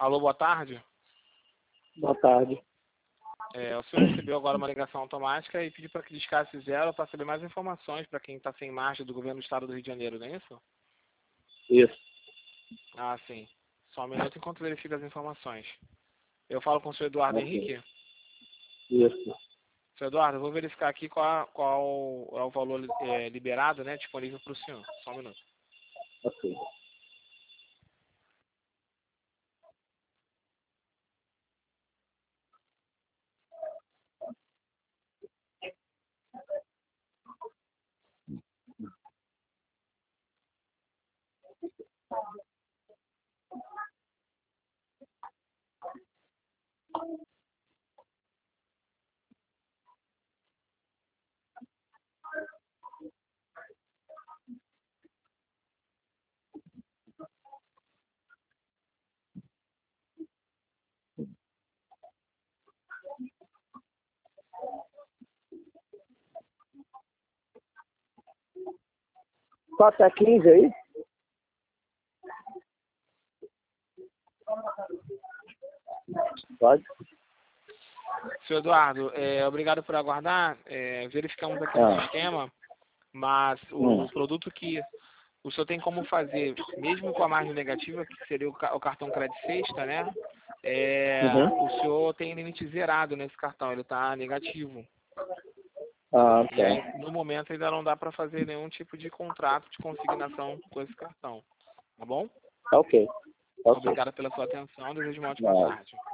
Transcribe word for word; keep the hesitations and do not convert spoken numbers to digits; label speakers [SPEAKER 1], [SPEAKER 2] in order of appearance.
[SPEAKER 1] Alô, boa tarde.
[SPEAKER 2] Boa tarde.
[SPEAKER 1] É, o senhor recebeu agora uma ligação automática e pediu para que descasse zero para saber mais informações para quem está sem margem do governo do estado do Rio de Janeiro, não é isso?
[SPEAKER 2] Isso.
[SPEAKER 1] Ah, sim. Só um minuto enquanto verifico as informações. Eu falo com o senhor Eduardo
[SPEAKER 2] Ok.
[SPEAKER 1] Henrique.
[SPEAKER 2] Isso.
[SPEAKER 1] Senhor Eduardo, eu vou verificar aqui qual, qual é o valor é, liberado, né, disponível para o senhor. Só um minuto.
[SPEAKER 2] Ok. Só até quinze aí? Pode?
[SPEAKER 1] Senhor Eduardo, é, obrigado por aguardar. É, verificamos aqui no
[SPEAKER 2] Ah.
[SPEAKER 1] sistema, mas o
[SPEAKER 2] Hum.
[SPEAKER 1] produto que o senhor tem como fazer, mesmo com a margem negativa, que seria o, ca- o cartão crédito sexta, né? É,
[SPEAKER 2] Uhum.
[SPEAKER 1] o senhor tem limite zerado nesse cartão, ele está negativo.
[SPEAKER 2] Ah,
[SPEAKER 1] E aí,
[SPEAKER 2] tá.
[SPEAKER 1] no momento, ainda não dá para fazer nenhum tipo de contrato de consignação com esse cartão. Tá bom?
[SPEAKER 2] Ok. Ok.
[SPEAKER 1] Obrigado pela sua atenção. Desejo uma ótima
[SPEAKER 2] Nada.
[SPEAKER 1] tarde.